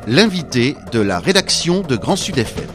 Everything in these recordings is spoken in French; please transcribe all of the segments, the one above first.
L'invité de la rédaction de Grand Sud FM.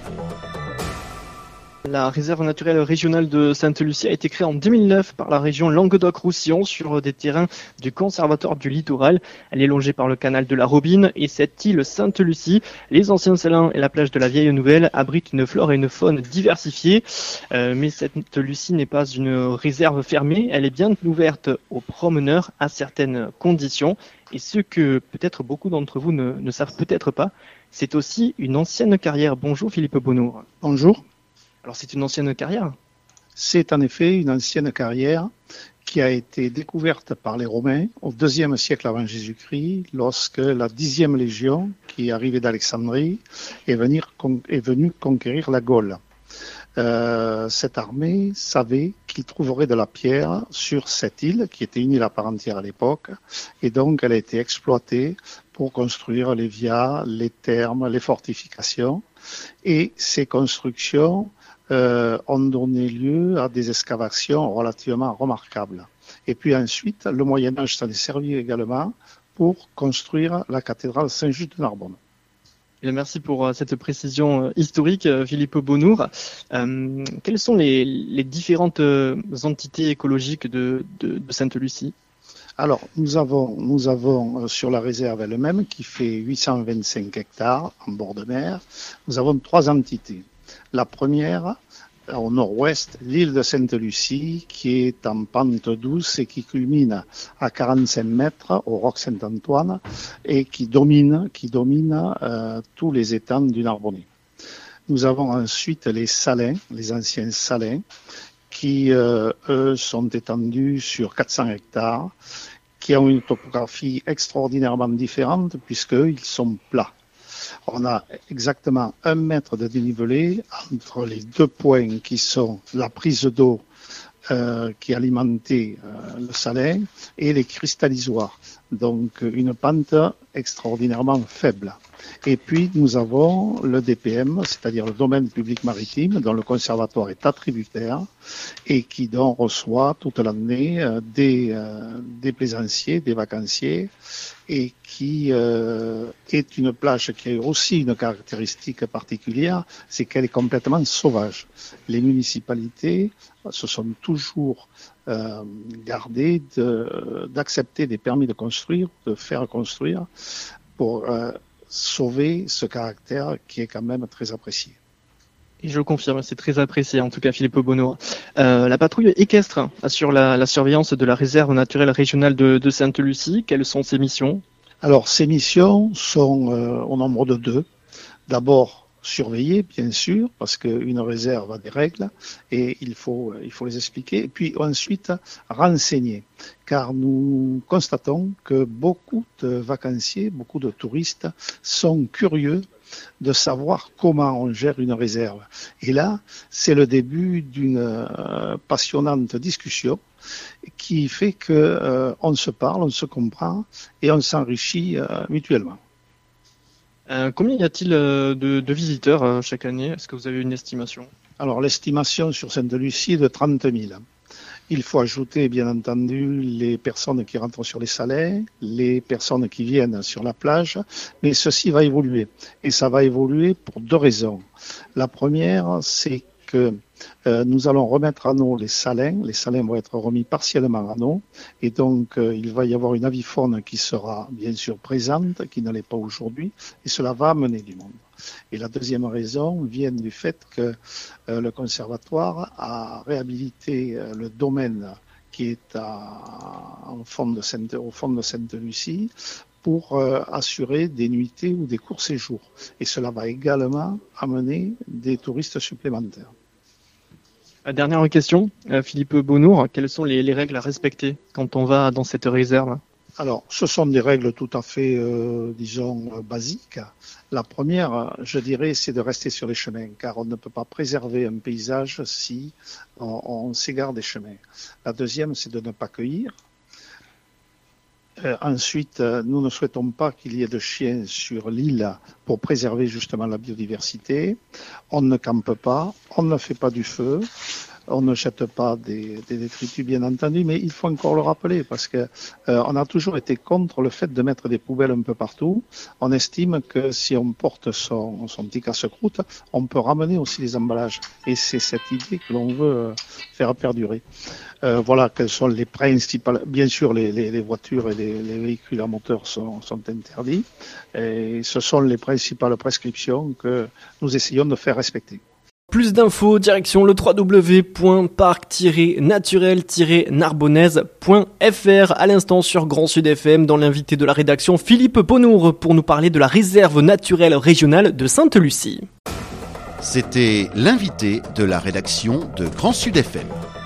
La réserve naturelle régionale de Sainte-Lucie a été créée en 2009 par la région Languedoc-Roussillon sur des terrains du Conservatoire du Littoral. Elle est longée par le canal de la Robine et cette île Sainte-Lucie, les anciens salins et la plage de la Vieille Nouvelle abritent une flore et une faune diversifiées. Mais Sainte-Lucie n'est pas une réserve fermée, elle est bien ouverte aux promeneurs à certaines conditions. Et ce que peut-être beaucoup d'entre vous ne savent peut-être pas, c'est aussi une ancienne carrière. Bonjour Philippe Bonnour. Bonjour. Alors c'est une ancienne carrière. C'est en effet une ancienne carrière qui a été découverte par les Romains au IIe siècle avant Jésus-Christ, lorsque la 10e légion, qui est arrivée d'Alexandrie, est venue conquérir la Gaule. Cette armée savait qu'il trouverait de la pierre sur cette île, qui était une île à part entière à l'époque, et donc elle a été exploitée pour construire les vias, les thermes, les fortifications, et ces constructions ont donné lieu à des excavations relativement remarquables. Et puis ensuite, le Moyen-Âge s'en est servi également pour construire la cathédrale Saint-Just de Narbonne. Et merci pour cette précision historique, Philippe Bonnour. Quelles sont les différentes entités écologiques de Sainte-Lucie ? Alors, nous avons sur la réserve elle-même, qui fait 825 hectares en bord de mer, nous avons 3 entités. La première, au nord-ouest, l'île de Sainte-Lucie, qui est en pente douce et qui culmine à 45 mètres au Roc Saint-Antoine et qui domine tous les étangs du Narbonnais. Nous avons ensuite les salins, les anciens salins, qui, eux, sont étendus sur 400 hectares, qui ont une topographie extraordinairement différente puisqu'ils sont plats. On a exactement 1 mètre de dénivelé entre les 2 points qui sont la prise d'eau qui alimentait le salin et les cristallisoires. Donc une pente extraordinairement faible. Et puis nous avons le DPM, c'est-à-dire le domaine public maritime, dont le conservatoire est attributaire et qui donc reçoit toute l'année des plaisanciers, des vacanciers, et qui est une plage qui a aussi une caractéristique particulière, c'est qu'elle est complètement sauvage. Les municipalités se sont toujours gardées d'accepter des permis de construire, de faire construire, pour sauver ce caractère qui est quand même très apprécié. Et je confirme, c'est très apprécié, en tout cas Philippe Bonnour. La patrouille équestre assure la surveillance de la réserve naturelle régionale de Sainte-Lucie. Quelles sont ses missions ? Alors, ces missions sont au nombre de 2. D'abord, surveiller, bien sûr, parce qu'une réserve a des règles et il faut les expliquer. Et puis ensuite, renseigner, car nous constatons que beaucoup de vacanciers, beaucoup de touristes sont curieux de savoir comment on gère une réserve. Et là, c'est le début d'une passionnante discussion qui fait que on se parle, on se comprend et on s'enrichit mutuellement. Combien y a-t-il de visiteurs chaque année ? Est-ce que vous avez une estimation ? Alors, l'estimation sur Sainte-Lucie est de 30 000. Il faut ajouter, bien entendu, les personnes qui rentrent sur les salins, les personnes qui viennent sur la plage, mais ceci va évoluer. Et ça va évoluer pour 2 raisons. La première, c'est que nous allons remettre à l'eau les salins. Les salins vont être remis partiellement à l'eau. Et donc, il va y avoir une avifaune qui sera bien sûr présente, qui ne l'est pas aujourd'hui. Et cela va amener du monde. Et la deuxième raison vient du fait que le conservatoire a réhabilité le domaine qui est au fond de Sainte-Lucie pour assurer des nuitées ou des courts séjours. Et cela va également amener des touristes supplémentaires. Dernière question, Philippe Bonnour, quelles sont les règles à respecter quand on va dans cette réserve ? Alors, ce sont des règles tout à fait, basiques. La première, je dirais, c'est de rester sur les chemins, car on ne peut pas préserver un paysage si on s'égare des chemins. La deuxième, c'est de ne pas cueillir. Ensuite, nous ne souhaitons pas qu'il y ait de chiens sur l'île pour préserver justement la biodiversité. On ne campe pas, on ne fait pas du feu. on ne jette pas des détritus, bien entendu, mais il faut encore le rappeler parce que on a toujours été contre le fait de mettre des poubelles un peu partout. On estime que si on porte son petit casse-croûte, on peut ramener aussi les emballages. Et c'est cette idée que l'on veut faire perdurer. Voilà quelles sont les principales. Bien sûr, les voitures et les véhicules à moteur sont interdits. Et ce sont les principales prescriptions que nous essayons de faire respecter. Plus d'infos, direction le www.parc-naturel-narbonnaise.fr. À l'instant sur Grand Sud FM, dans l'invité de la rédaction Philippe Ponour pour nous parler de la réserve naturelle régionale de Sainte-Lucie. C'était l'invité de la rédaction de Grand Sud FM.